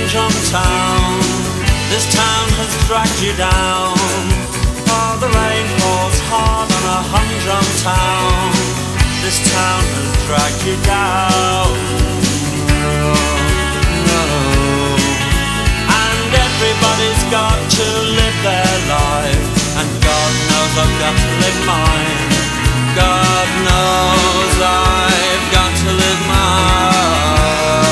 humdrum town. This town has dragged you down. Oh, the rain falls hard on a humdrum town. This town has dragged you down. And everybody's got to live their life, and God knows I've got to live mine. God knows I've got to live mine.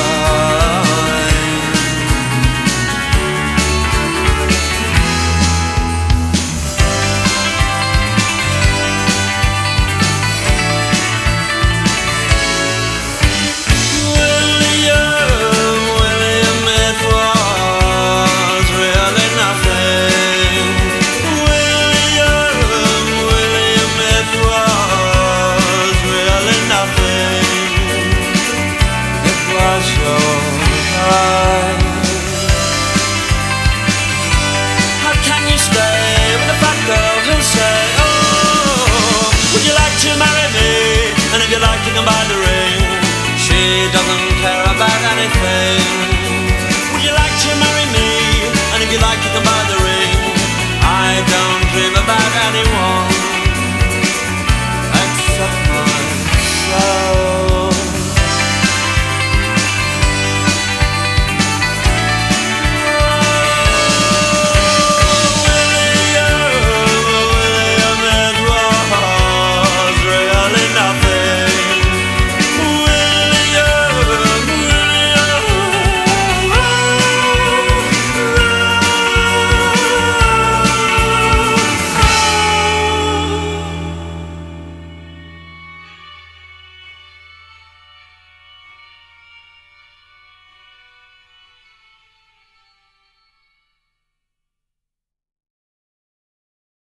You can buy the ring. She doesn't care about anything. Would you like to marry me? And if you like